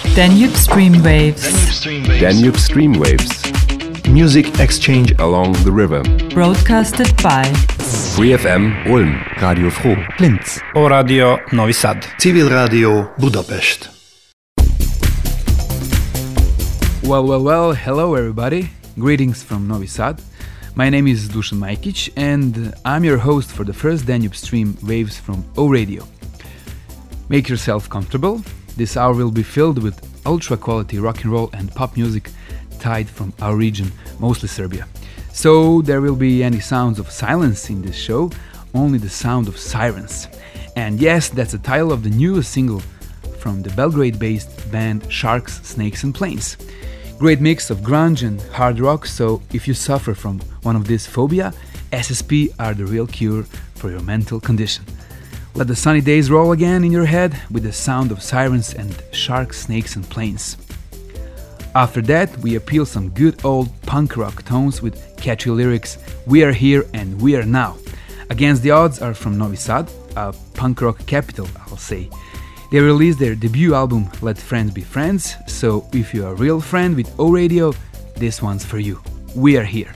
Danube Streamwaves. Danube Streamwaves. Music exchange along the river. Broadcasted by Free FM Ulm, Radio Froh Linz, O Radio Novi Sad, Civil Radio Budapest. Well, hello everybody. Greetings from Novi Sad. My name is Dušan Majkić and I'm your host for the first Danube Stream Waves from O Radio. Make yourself comfortable. This hour will be filled with ultra quality rock and roll and pop music tied from our region, mostly Serbia. So there will be any sounds of silence in this show, only the sound of sirens. And yes, that's the title of the newest single from the Belgrade-based band Sharks, Snakes and Planes. Great mix of grunge and hard rock, so if you suffer from one of these phobia, SSP are the real cure for your mental condition. Let the sunny days roll again in your head with the sound of sirens and sharks, snakes and planes. After that, we appeal some good old punk rock tones with catchy lyrics, We Are Here and We Are Now. Against the Odds are from Novi Sad, a punk rock capital, I'll say. They released their debut album, Let Friends Be Friends, so if you're a real friend with O Radio, this one's for you. We Are Here.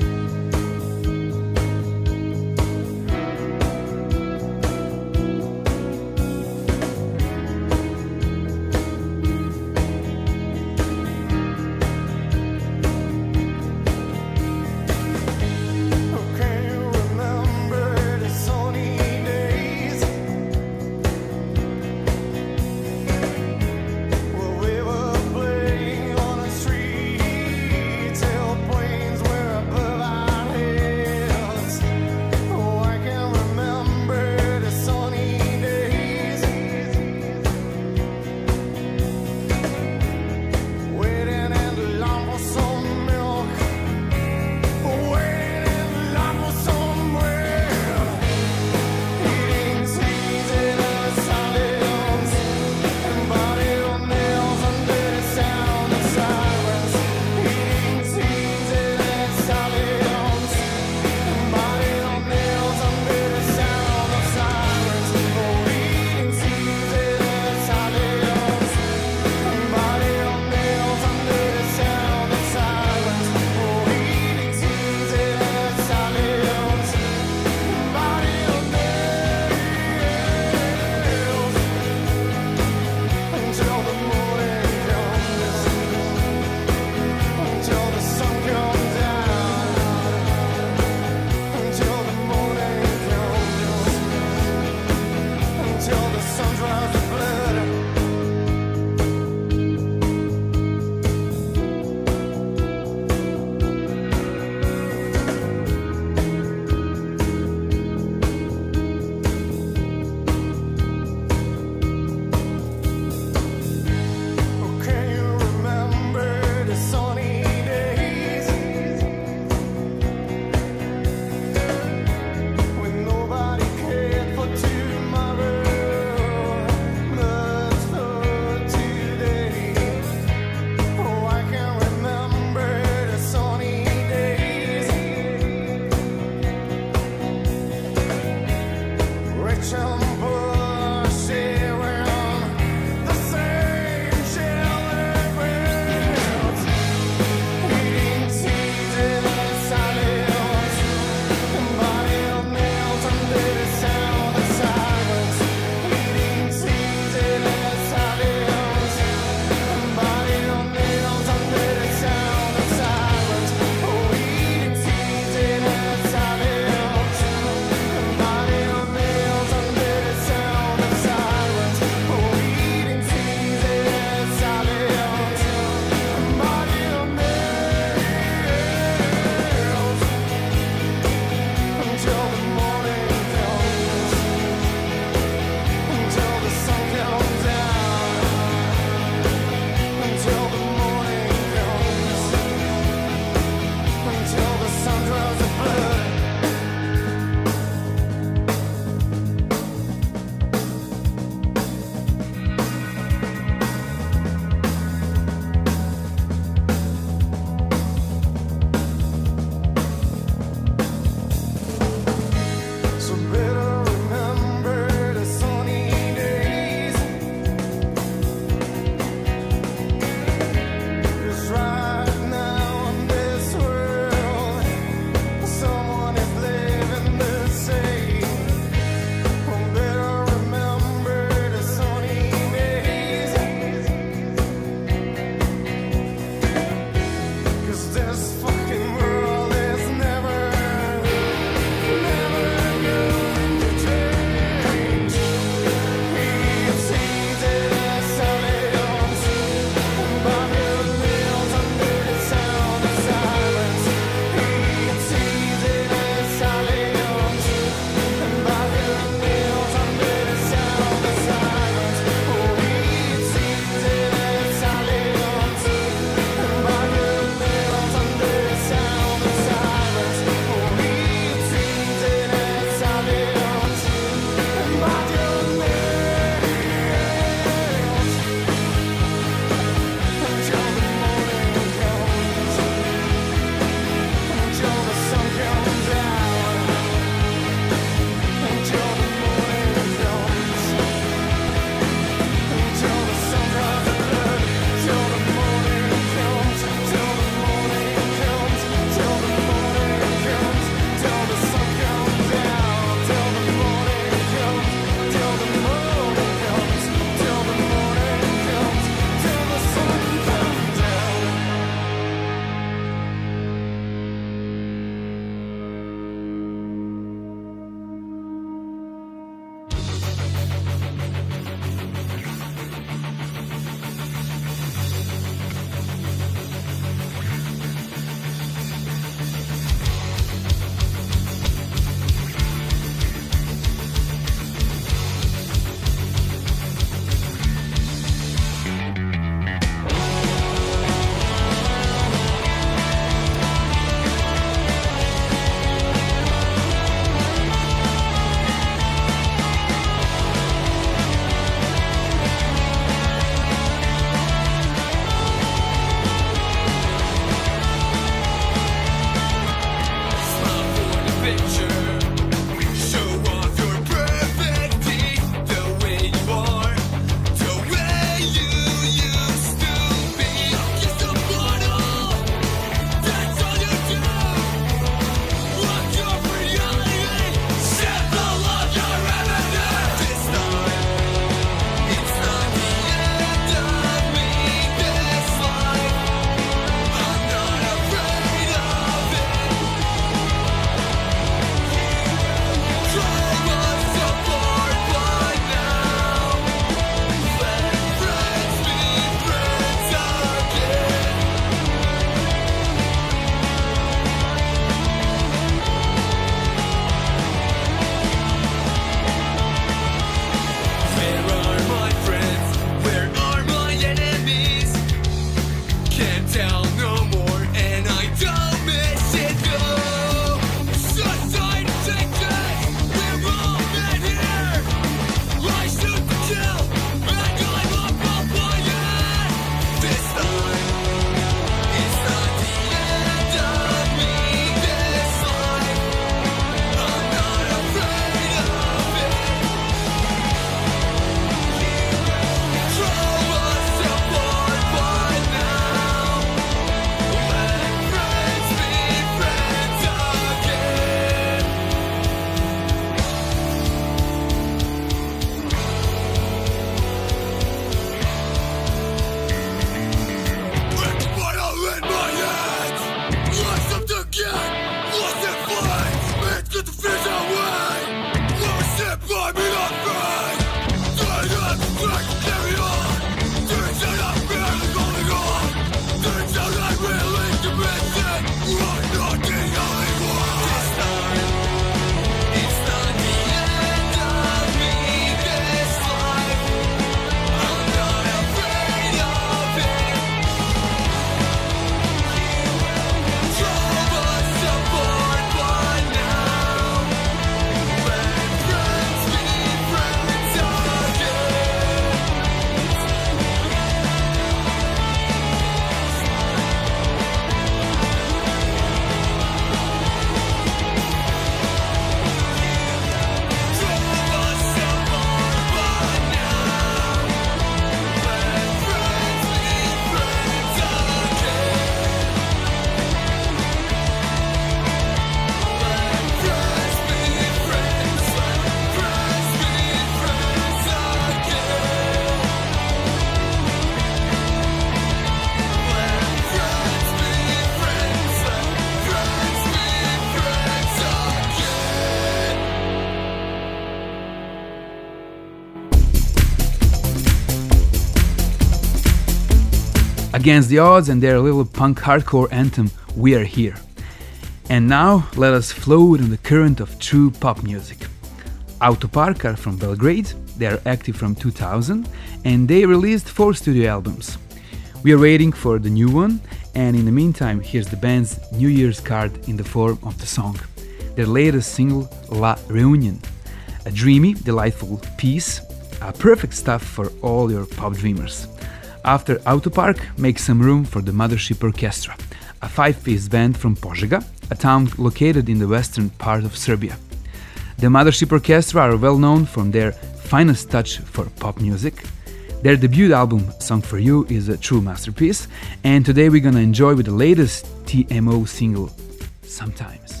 Against the Odds and their little punk hardcore anthem, We Are Here. And now, let us float on the current of true pop music. Autopark are from Belgrade, they are active from 2000, and they released 4 studio albums. We are waiting for the new one, and in the meantime, here's the band's New Year's card in the form of the song. Their latest single, La Reunion. A dreamy, delightful piece, a perfect stuff for all your pop dreamers. After Autopark, make some room for the Mothership Orchestra, a 5-piece band from Požega, a town located in the western part of Serbia. The Mothership Orchestra are well known for their finest touch for pop music. Their debut album, Song for You, is a true masterpiece, and today we're gonna enjoy with the latest TMO single, Sometimes.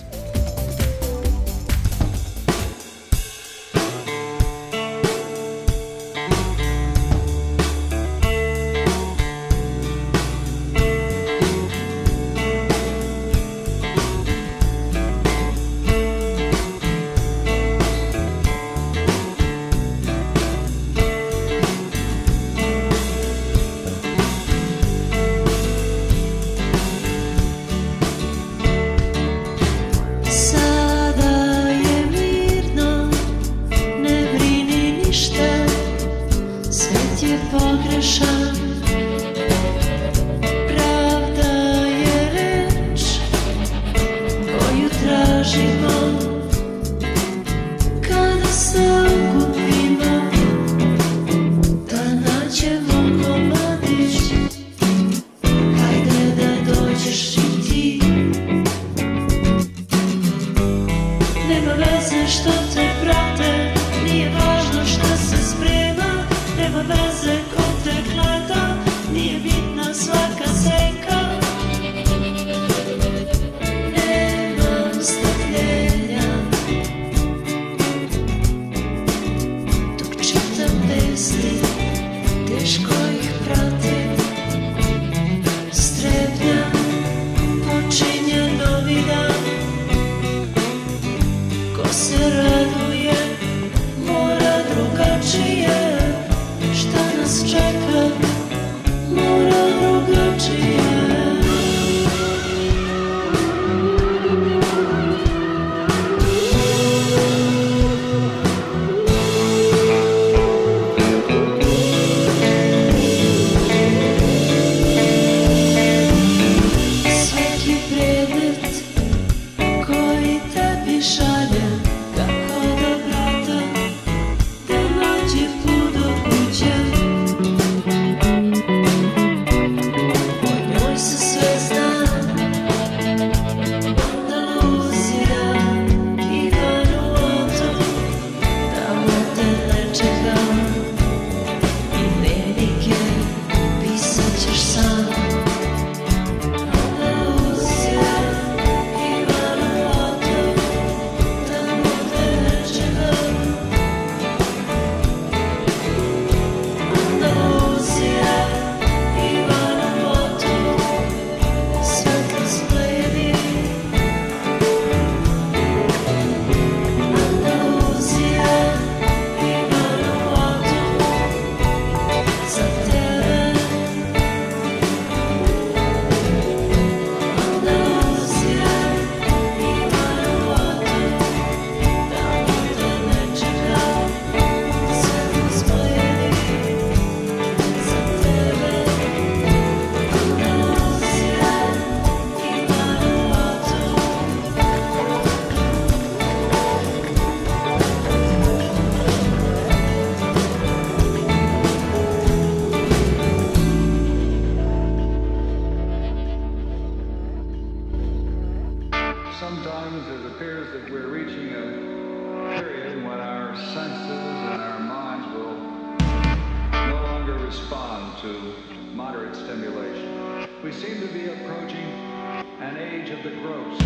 We seem to be approaching an age of the gross.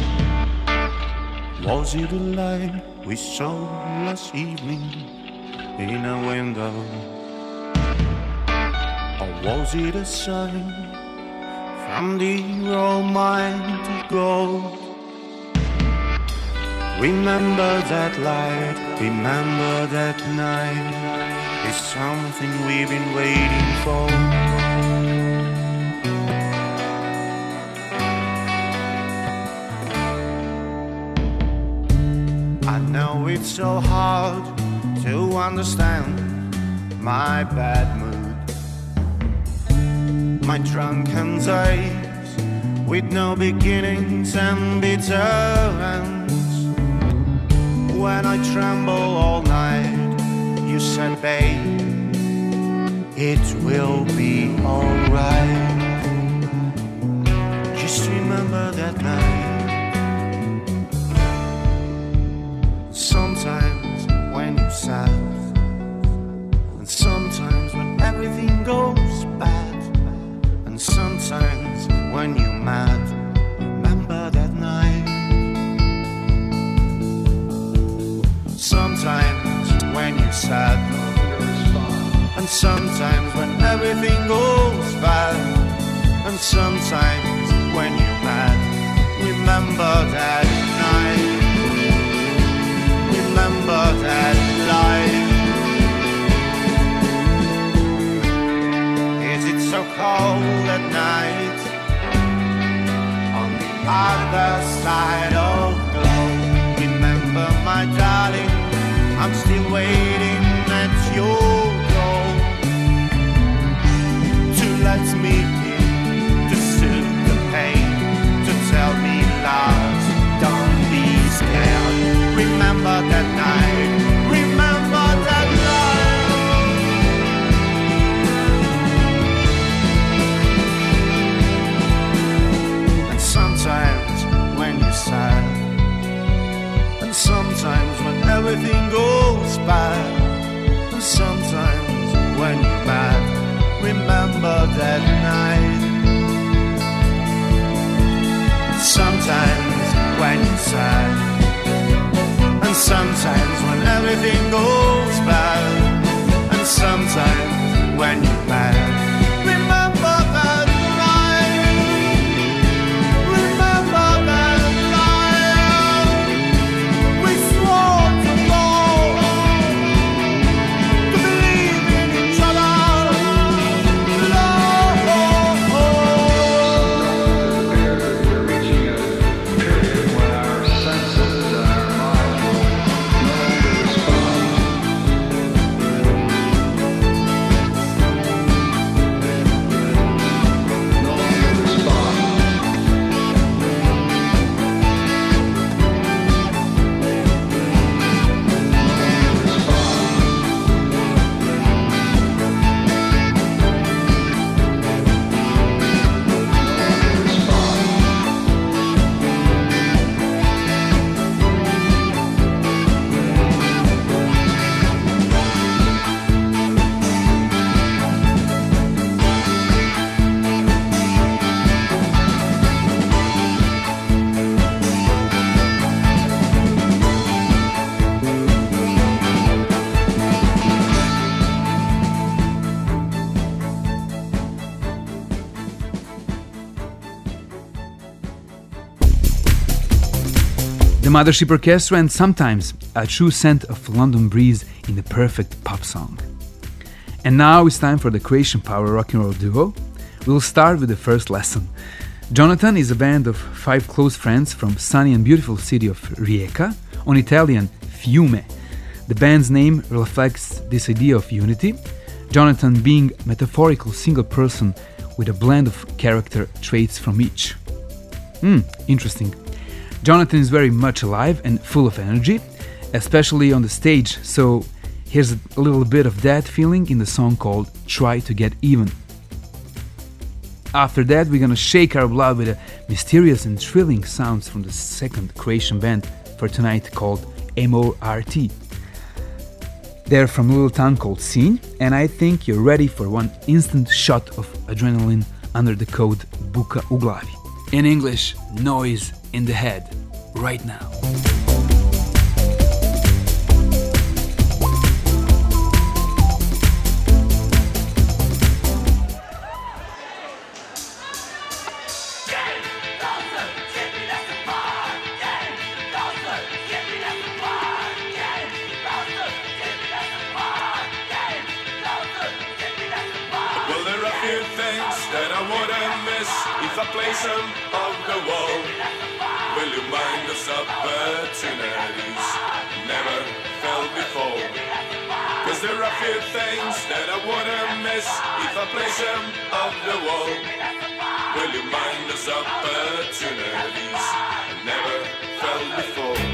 Was it a light we saw last evening in a window? Or was it a sign from the Almighty God? Remember that light, remember that night, is something we've been waiting for. it's so hard to understand my bad mood, my drunken days with no beginnings and bitter ends. When I tremble all night, you said, babe, it will be alright. Just remember that night. Sometimes when you're sad, and sometimes when everything goes bad, and sometimes when you're mad, remember that night. Sometimes when you're sad, and sometimes when everything goes bad, and sometimes when you're mad, remember that night. Remember that life. Is it so cold at night on the other side of glow? Remember, my darling, I'm still waiting at your door to let me in, to soothe the pain, to tell me lies. Don't be scared. Remember that night. Remember that night. And sometimes when you're sad, and sometimes when everything goes bad, and sometimes when you're mad, remember that night. Sometimes when you're sad, and sometimes when everything goes bad, and sometimes when you're mad, remember that night. Remember that night. We swore to love, to believe in each other. We're reaching a period when our senses and our minds will no longer respond. No longer respond. The Mothership Orchestra, and sometimes a true scent of London breeze in the perfect pop song. And now it's time for the Croatian power rock and roll duo. We'll start with the first lesson. Jonathan is a band of 5 close friends from sunny and beautiful city of Rijeka, on Italian Fiume. The band's name reflects this idea of unity, Jonathan being a metaphorical single person with a blend of character traits from each. Interesting. Jonathan is very much alive and full of energy, especially on the stage, so here's a little bit of that feeling in the song called Try to Get Even. After that, we're gonna shake our blood with the mysterious and thrilling sounds from the second Croatian band for tonight called MORT. They're from a little town called Sinj, and I think you're ready for one instant shot of adrenaline under the code Buka u glavi. In English, noise in the head, right now. Well, there are a few things that I wouldn't miss if I play some of the wall. Will you mind those opportunities? never felt before. Cause there are few things that I wouldn't miss if I place them off the wall. Will you mind those opportunities I never felt before?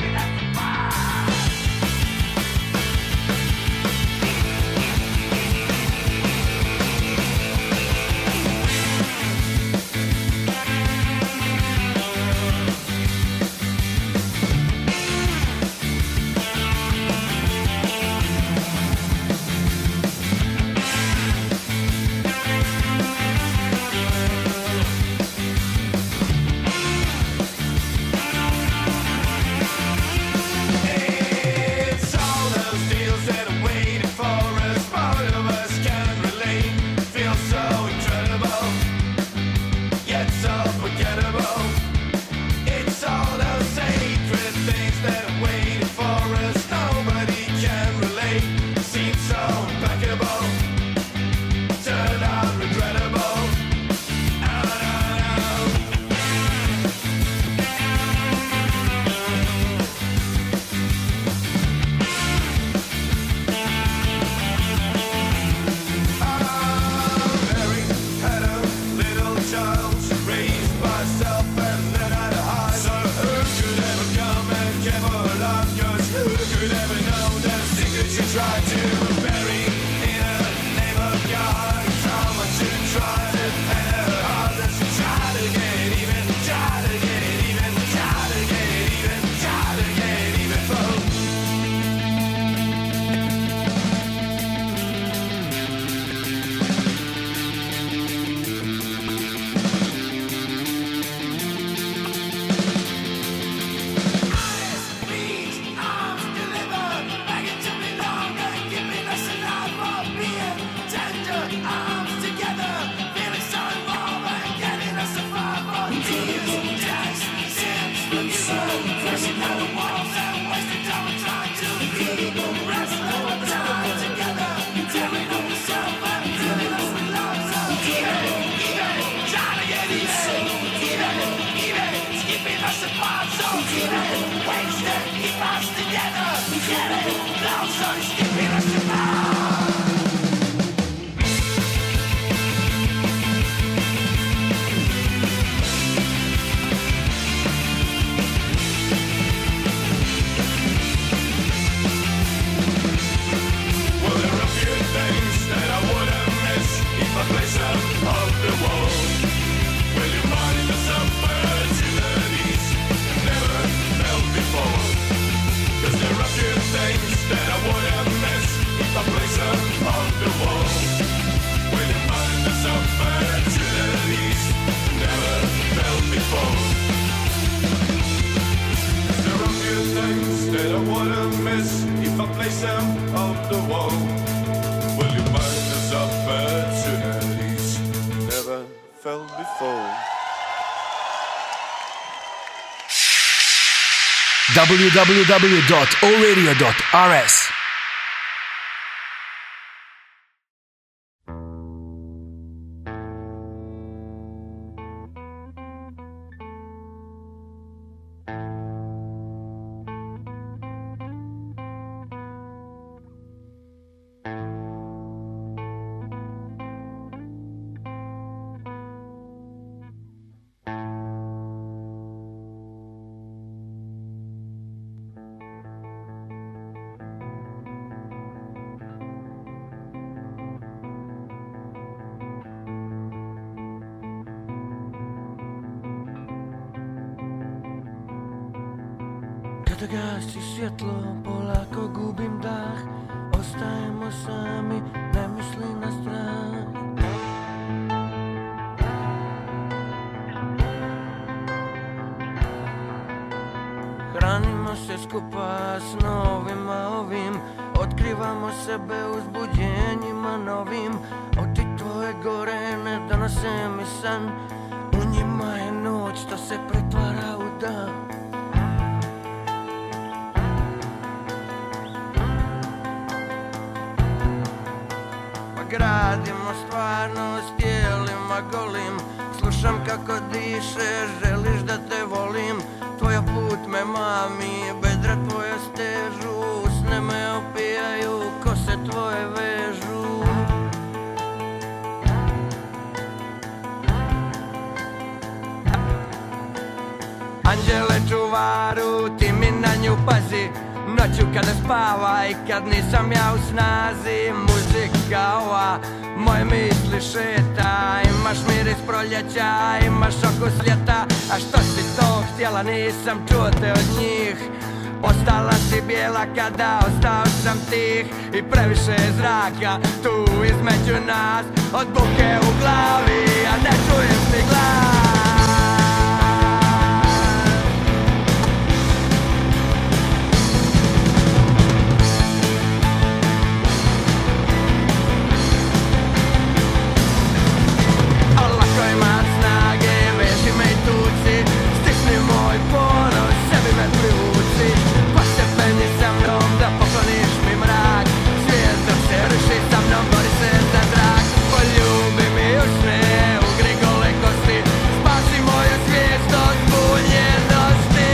www.oradio.rs Kada gasi svjetlo, polako gubim dah. Ostajemo sami, ne misli na strah. Hranimo se skupa s novima ovim. Otkrivamo sebe uzbuđenjima novim. Oti tvoje gore ne donose mi san. U njima je noć što se pretvara u dan. Gradimo stvarnost tijelima golim. Slušam kako diše, želiš da te volim. Tvoj put me mami, bedra tvoje rastežu, usne me opijaju, kose tvoje vežu. Anđele čuvaru, ti mi na nju pazi, noću kada spava i kad nisam ja u snazi. Muzika ova, moje misli šeta, imaš miris proljeća, imaš okus ljeta. A što si to htjela, nisam čuo te od njih. Ostala si bijela kada ostao sam tih. I previše je zraka tu između nas, od buke u glavi, a ne čujem ti glas. Moj ponos, sebi me privuci, postepeni sa mnom da pokloniš mi mrak. Svijet dok se ruši sa mnom, bori se za zrak. Poljubi mi u sne, ugri gole kosti, spasi moju svijest od zbunjenosti.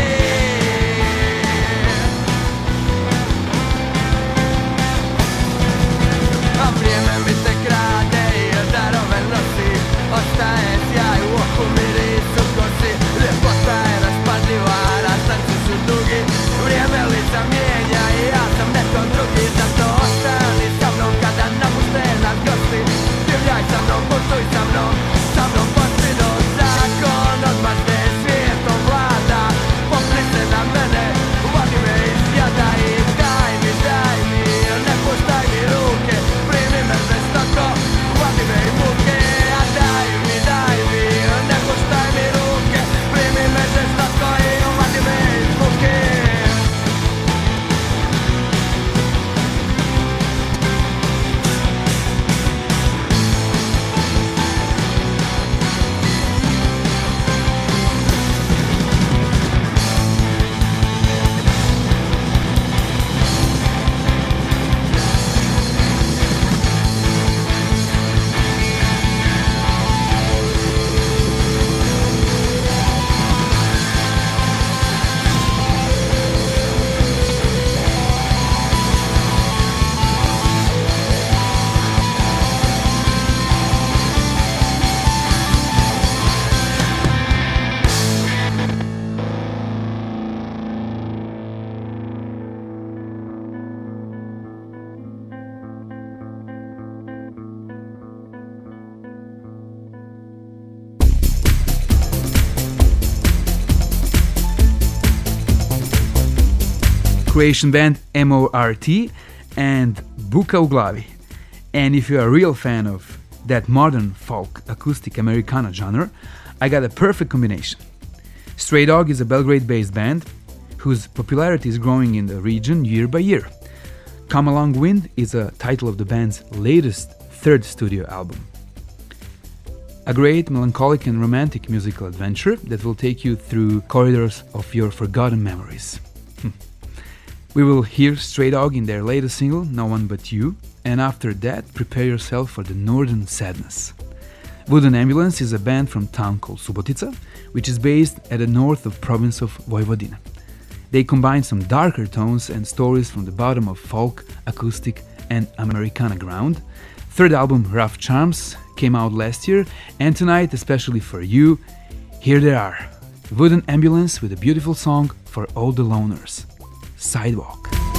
A vrijeme mi te krade i darove nosi, ostaje sjaj u oku, miris u kosi. Ljepota je raspadljiva, rastanci su dugi, vrijeme lica mijenja i ja sam neko drugi. Zato ostani sa mnom kada napuste nas gosti, divljaj sa mnom, putuj sa mnom posti dok zakon odmazde svijetom vlada. Popni se na mene, vodi me iz jada i daj mi, ne puštaj mi ruke, primi me žestoko, vodi me i muke. A daj mi, ne puštaj mi ruke, primi me žestoko i vodi me iz muke. Croatian band MORT and Buka u glavi. And if you're a real fan of that modern folk acoustic Americana genre, I got a perfect combination. Stray Dog is a Belgrade-based band whose popularity is growing in the region year by year. Come Along Wind is a title of the band's latest third studio album. A great melancholic and romantic musical adventure that will take you through corridors of your forgotten memories. We will hear Stray Dog in their latest single, No One But You, and after that, prepare yourself for the Northern Sadness. Wooden Ambulance is a band from a town called Subotica, which is based at the north of province of Vojvodina. They combine some darker tones and stories from the bottom of folk, acoustic, and Americana ground. Third album, Rough Charms, came out last year, and tonight, especially for you, here they are. Wooden Ambulance with a beautiful song for all the loners. Sidewalk.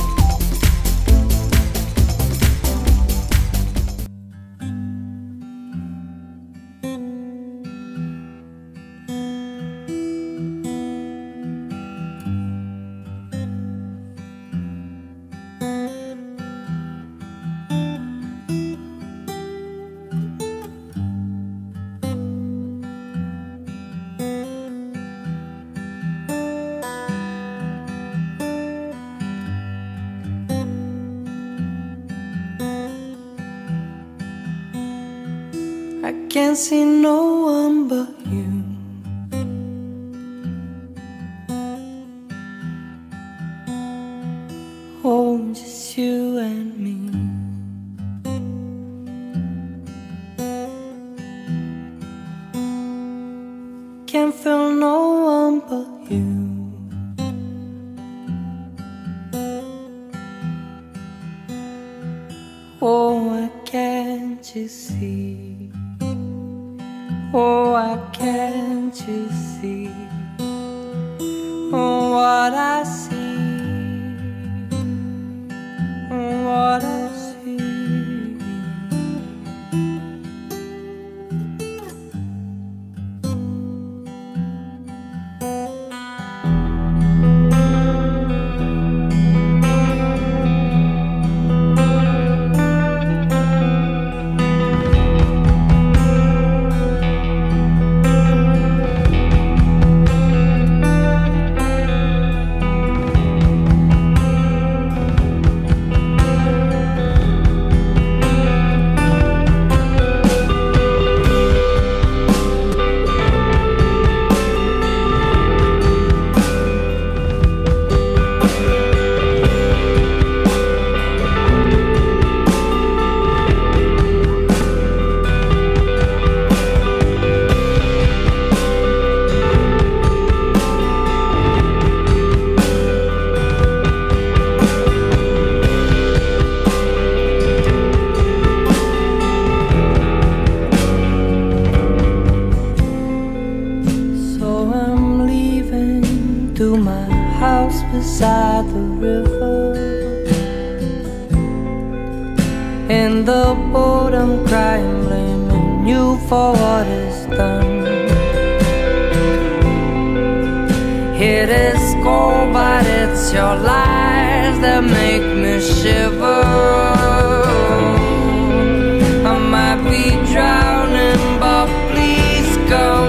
Can't see no one but you. Oh, just you and me. Can't feel no one but you. you see? Oh, why can't you see? Oh, what I see, what I see. Beside the river, in the boat I'm crying, blaming you for what is done. It is cold, but it's your lies that make me shiver. I might be drowning, but please come.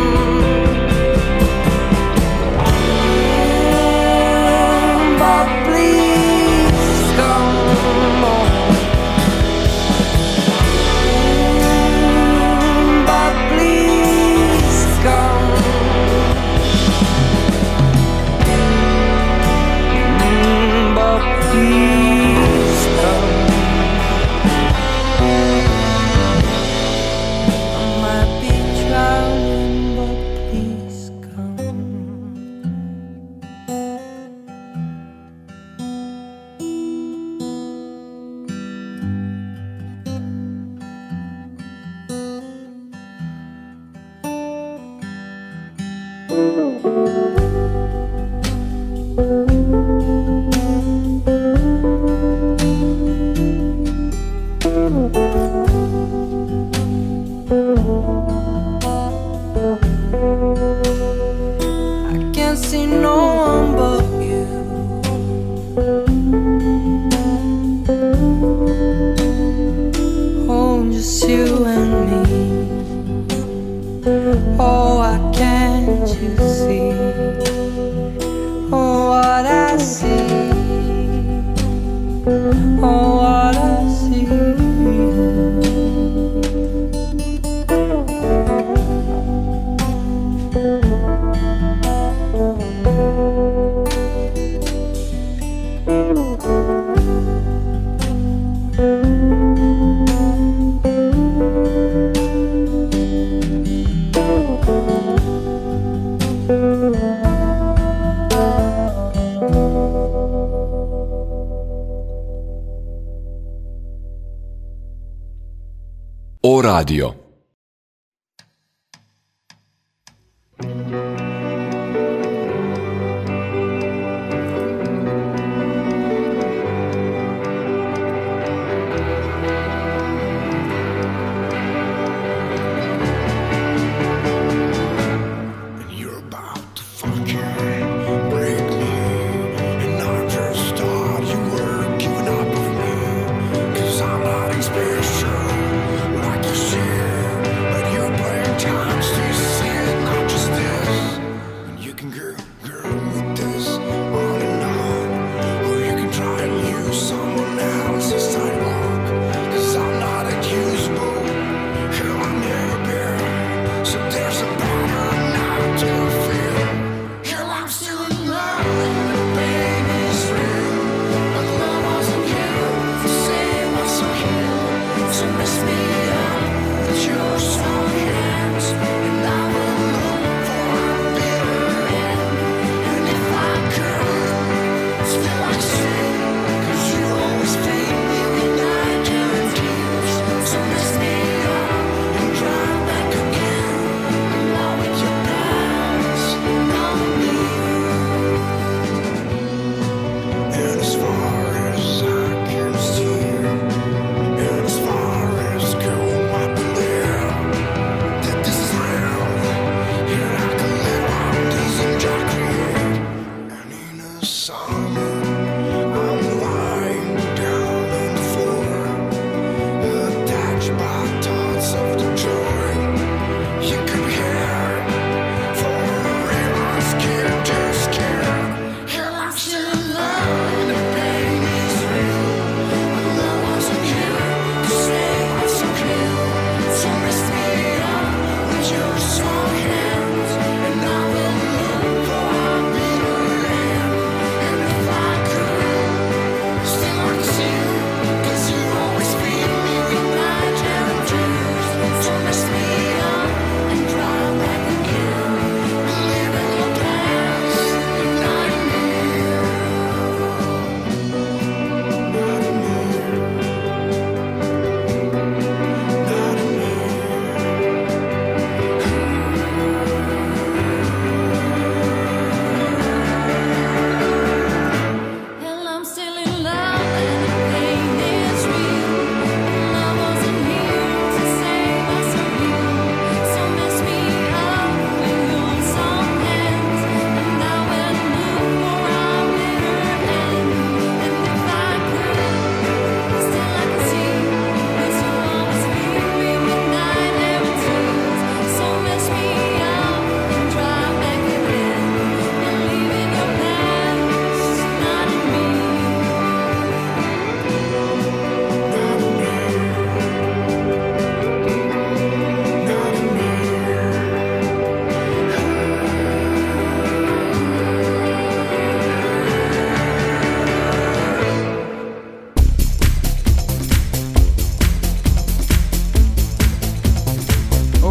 O Radio. So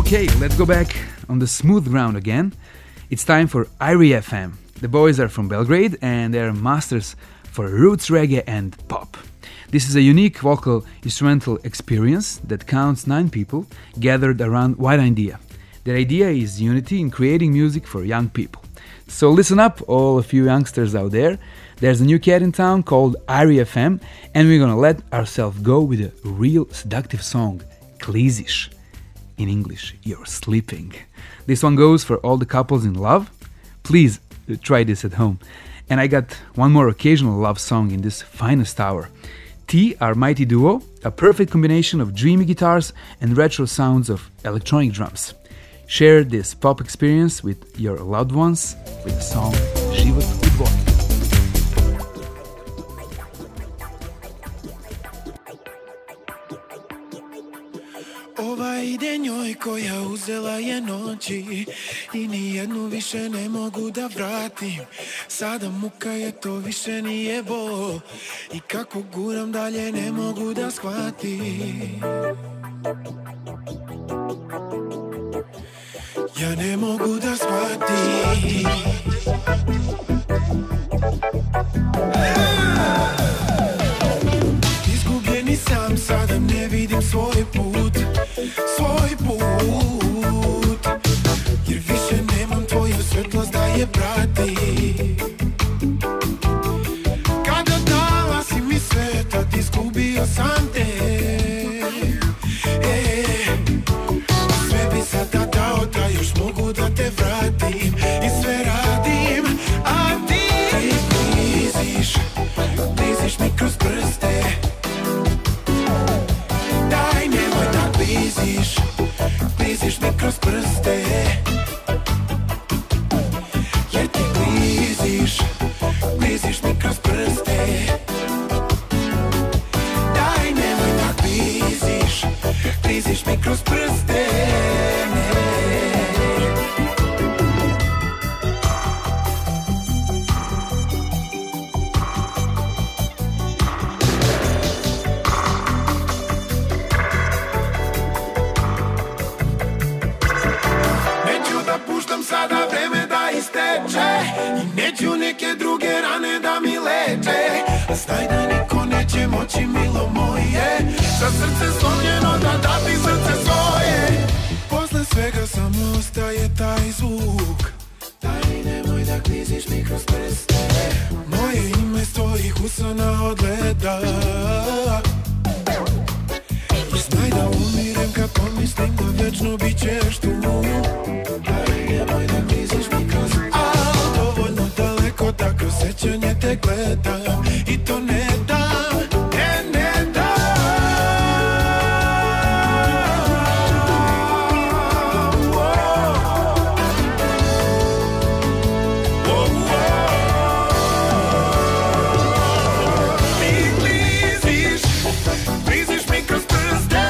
Okay, let's go back on the smooth ground again. It's time for Irie FM. The boys are from Belgrade and they're masters for roots reggae and pop. This is a unique vocal instrumental experience that counts 9 people gathered around one idea. Their idea is unity in creating music for young people. So listen up, all of you youngsters out there. There's a new cat in town called Irie FM, and we're gonna let ourselves go with a real seductive song, Kliziš. In English, you're sleeping. This one goes for all the couples in love. Please try this at home. And I got one more occasional love song in this finest hour. T, our mighty duo, a perfect combination of dreamy guitars and retro sounds of electronic drums. Share this pop experience with your loved ones with the song Život u dvoje. Ide njoj koja uzela je noći i nijednu više ne mogu da vratim. Sada muka je, to više nije bol i kako guram dalje ne mogu da shvatim. Ja ne mogu da shvatim. Izgubljeni sam, sada ne vidim svoj put. Svoj put, jer više nemam tvoju svetlost da je prati. Kada dala si mi sve, tad izgubio sam te. Sve bi sada dao da još mogu da te vratim i sve radim, a ti bliziš mi kroz prste. Bliziš mi kroz prste. Jer ti bliziš mi kroz prste. Daj nemoj da bliziš mi kroz prste. Sada vreme da isteče i neću neke druge rane da mi leče. Znaj da niko neće moći, milo moje, sa srce slomljeno da ti srce svoje. Posle svega samo ostaje taj zvuk. Daj nemoj da kliziš mi kroz prste. Moje ime stoji usana od leda. I znaj da umirem kad pomislim da večno bit ćeš tu. Nemoj da kliziš mi kroz, al dovoljno daleko da kroz sećanje te gledam i to ne dam, ne dam. Ti kliziš mi kroz prste.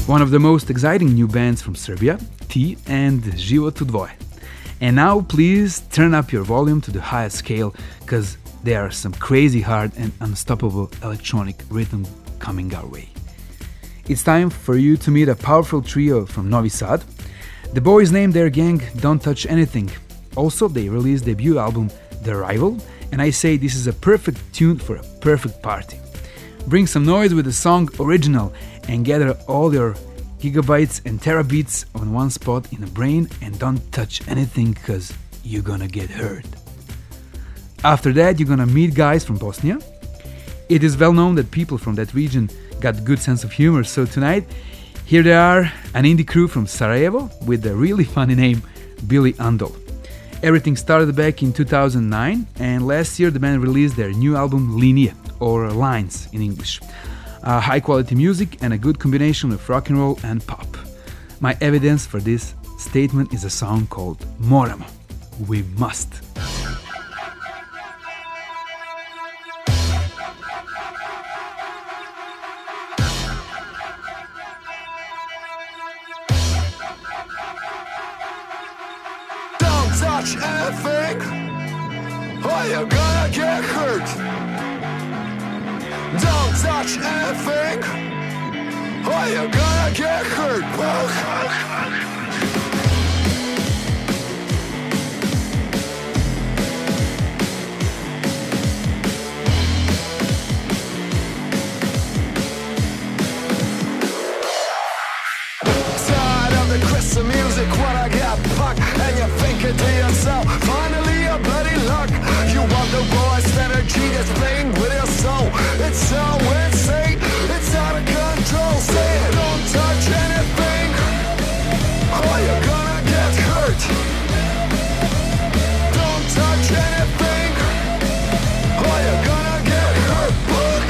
one of the most exciting new bands from Serbia, T and Život u dvoje. And now please turn up your volume to the highest scale, because there are some crazy hard and unstoppable electronic rhythm coming our way. It's time for you to meet a powerful trio from Novi Sad. The boys named their gang Don't Touch Anything. Also, they released debut album The Rival, and I say this is a perfect tune for a perfect party. Bring some noise with the song Original and gather all your gigabytes and terabytes on one spot in the brain and don't touch anything, cause you're gonna get hurt. After that, you're gonna meet guys from Bosnia. It is well known that people from that region got good sense of humor, so tonight, here they are, an indie crew from Sarajevo with a really funny name, Billy Andol. Everything started back in 2009, and last year the band released their new album Linije, or Lines in English. High quality music and a good combination of rock and roll and pop. My evidence for this statement is a song called Moramo. We must. Don't touch anything, or you're gonna get hurt. Don't touch anything, or you're gonna get hurt. Tired of the crystal music, what I got fucked, and you're thinking to yourself, finally your bloody luck. You want the rawest energy that's playing with your soul. It's so insane, it's out of control. Say it, don't touch anything, or you're gonna get hurt. Don't touch anything, or you're gonna get hurt. Look.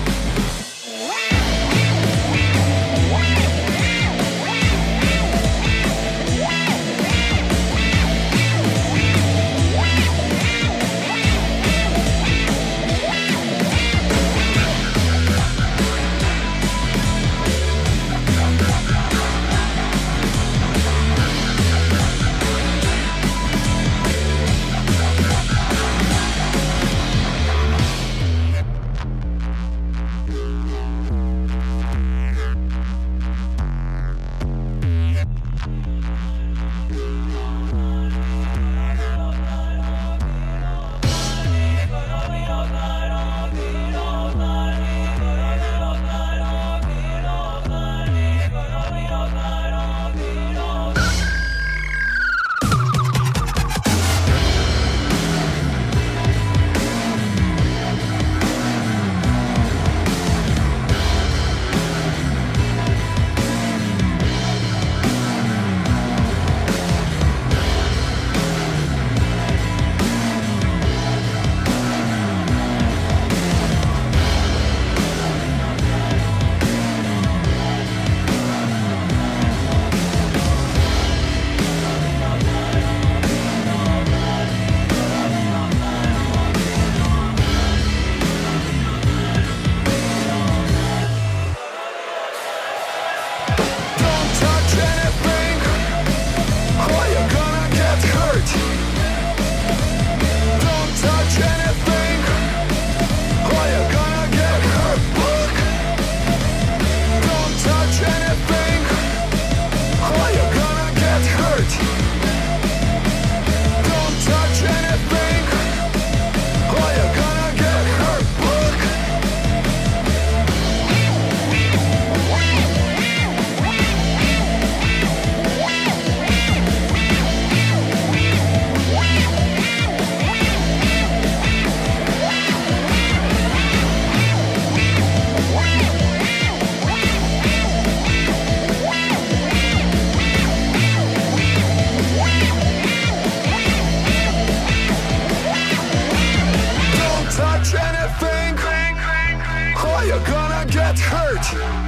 get hurt.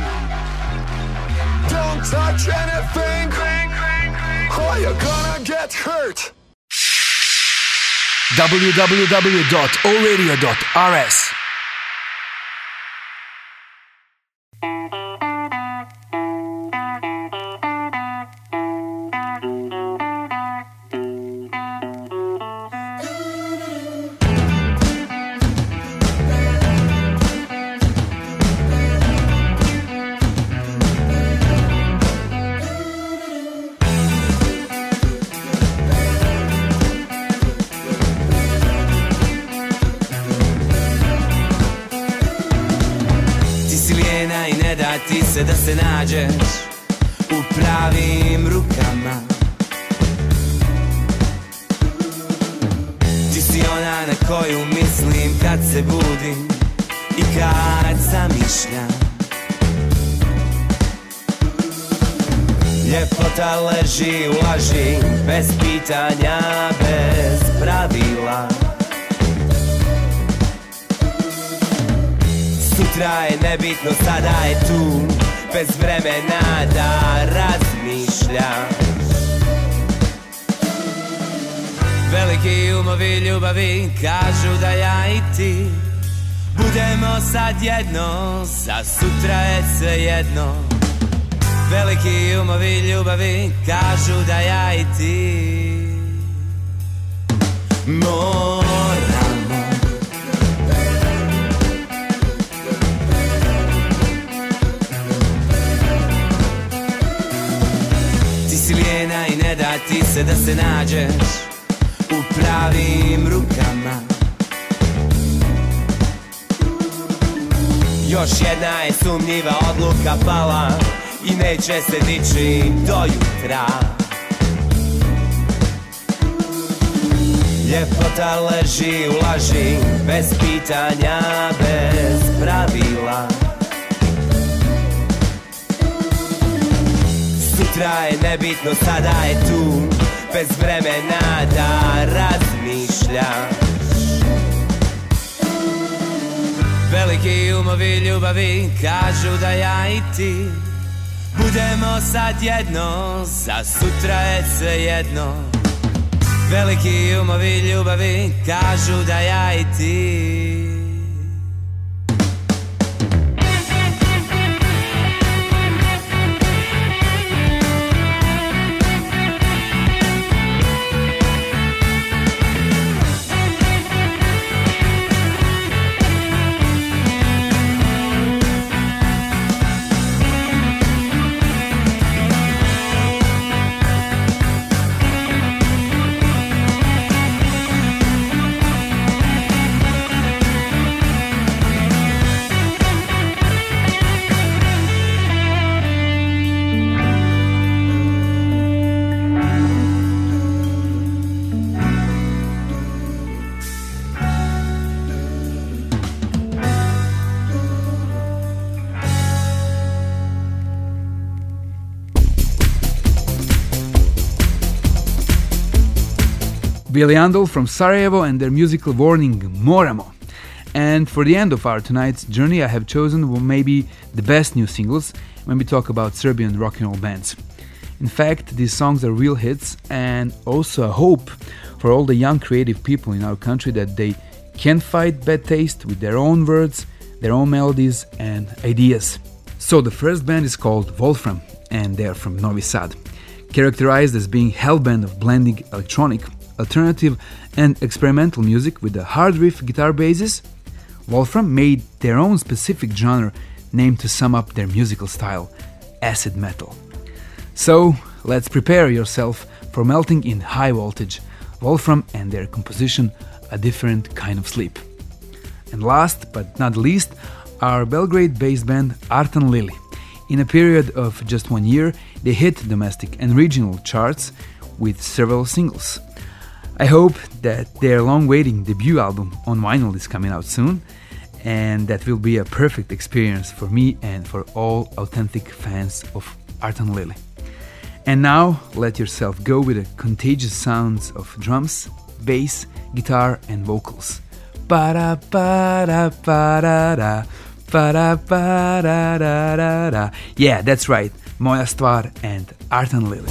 Don't touch anything, or you're gonna get hurt. www.oradio.rs lijena i ne da ti se da se nađeš u pravim rukama. Ti si ona na koju mislim kad se budim i kad zamišljam. Ljepota leži u laži, bez pitanja, bez pravila. Sutra je nebitno, sada je tu, bez vremena da razmišljam. Veliki umovi ljubavi kažu da ja i ti budemo sad jedno, za sutra je svejedno. Veliki umovi ljubavi kažu da ja i ti moramo. Ti si lijena i ne da ti se da se nađeš u pravim rukama. Još jedna je sumnjiva odluka pala i neće se dići do jutra. Ljepota leži u laži, bez pitanja, bez pravila. Sutra je nebitno, sada je tu, bez vremena da razmišljam. Veliki umovi ljubavi kažu da ja i ti budemo sad jedno, za sutra je svejedno. Veliki umovi ljubavi kažu da ja i ti. Billy Andol from Sarajevo and their musical warning Moramo. And for the end of our tonight's journey, I have chosen maybe the best new singles when we talk about Serbian rock and roll bands. In fact, these songs are real hits and also a hope for all the young creative people in our country that they can fight bad taste with their own words, their own melodies and ideas. So the first band is called Wolfram and they are from Novi Sad. Characterized as being hellbent of blending electronic, alternative and experimental music with a hard riff guitar bases, Wolfram made their own specific genre named to sum up their musical style, acid metal. So let's prepare yourself for melting in high voltage, Wolfram and their composition A Different Kind of Sleep. And last but not least, our Belgrade-based band Artan Lili. In a period of just 1 year, they hit domestic and regional charts with several singles. I hope that their long-waiting debut album on vinyl is coming out soon, and that will be a perfect experience for me and for all authentic fans of Artan Lili. And now, let yourself go with the contagious sounds of drums, bass, guitar and vocals. Pa-da-pa-da-pa-da-da, pa-da-pa-da-da-da-da. Yeah, that's right, Moja Stvar and Artan Lili.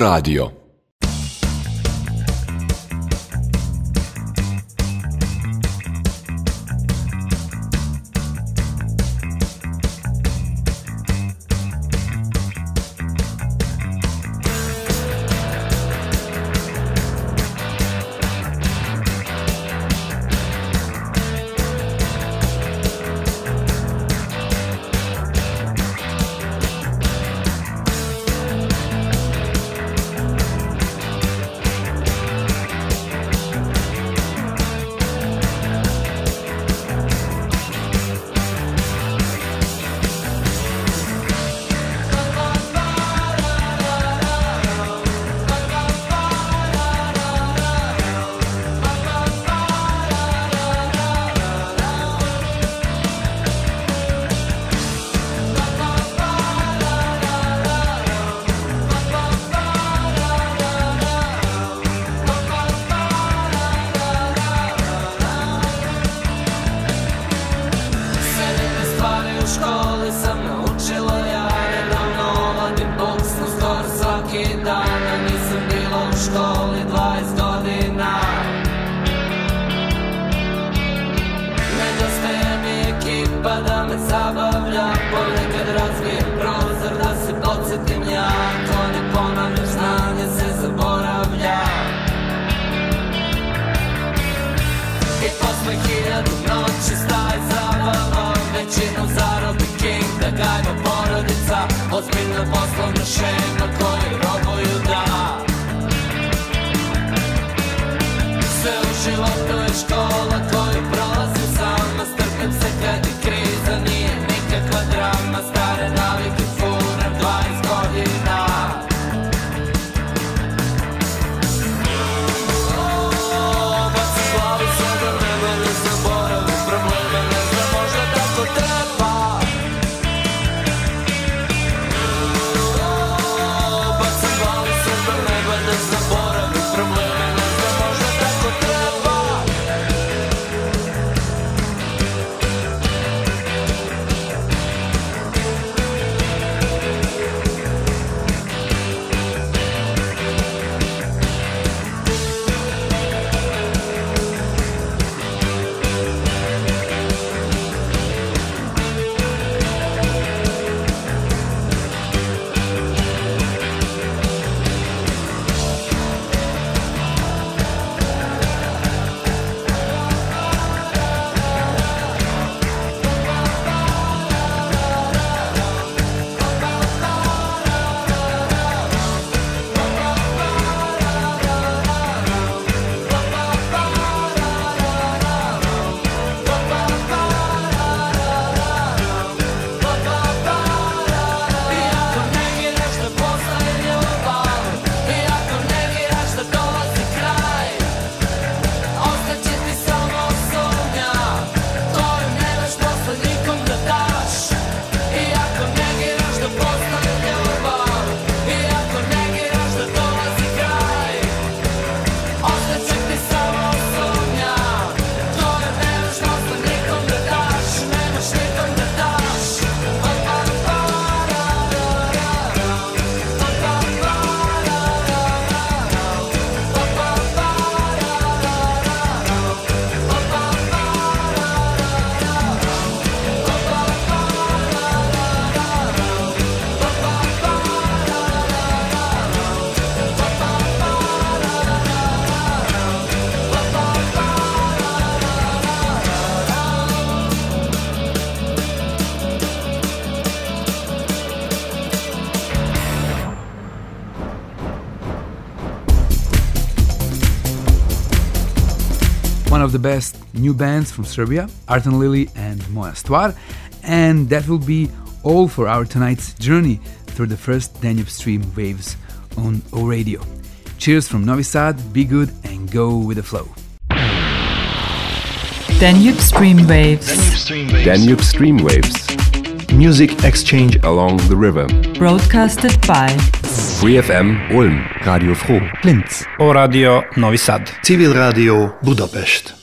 Radio. Ozbiljna poslovna šema koju robuju da sve u životu je škola koju prolazim sama. Strpim se kad je kriza, nije nikakva drama. Stare navike furam 20 godina. Bacim glavu sve do neba, ne zaboravim probleme, ne znam, možda tako treba. One of the best new bands from Serbia, Artan Lili and Moja Stvar, and that will be all for our tonight's journey through the first Danube Stream waves on O Radio. Cheers from Novi Sad, be good and go with the flow. Danube Stream Waves. Danube Stream Waves. Music exchange along the river. Broadcasted by Free FM Ulm, Radio Froh, Linz, O Radio Novi Sad, Civil Radio Budapest.